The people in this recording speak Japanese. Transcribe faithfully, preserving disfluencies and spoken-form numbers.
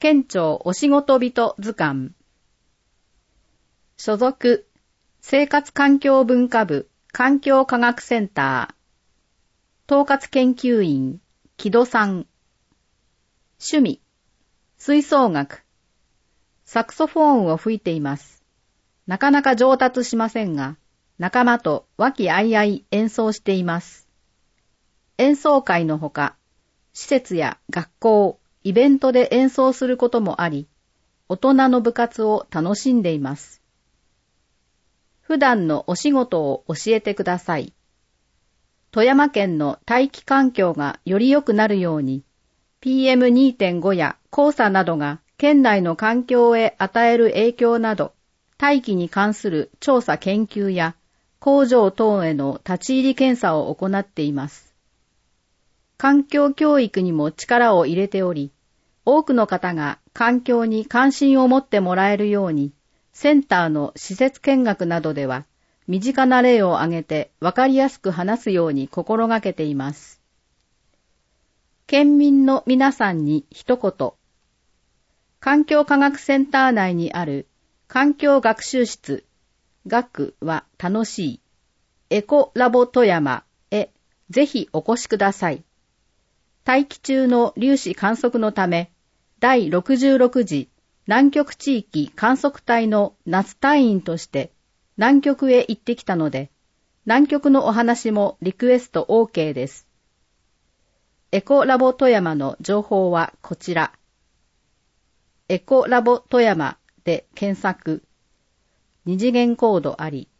県庁お仕事人図鑑。所属、生活環境文化部環境科学センター。統括研究員、木戸さん。趣味、吹奏楽。サクソフォーンを吹いています。なかなか上達しませんが、仲間と和気あいあい演奏しています。演奏会のほか、施設や学校、イベントで演奏することもあり、大人の部活を楽しんでいます。普段のお仕事を教えてください。富山県の大気環境がより良くなるように、ピーエムにてんご や黄砂などが県内の環境へ与える影響など、大気に関する調査研究や工場等への立ち入り検査を行っています。環境教育にも力を入れており、多くの方が環境に関心を持ってもらえるように、センターの施設見学などでは、身近な例を挙げてわかりやすく話すように心がけています。県民の皆さんに一言。環境科学センター内にある環境学習室、学は楽しい、エコラボ富山へぜひお越しください。大気中の粒子観測のため、だいろくじゅうろく次南極地域観測隊の夏隊員として南極へ行ってきたので、南極のお話もリクエスト オーケー です。エコラボ富山の情報はこちら。エコラボ富山で検索。二次元コードあり。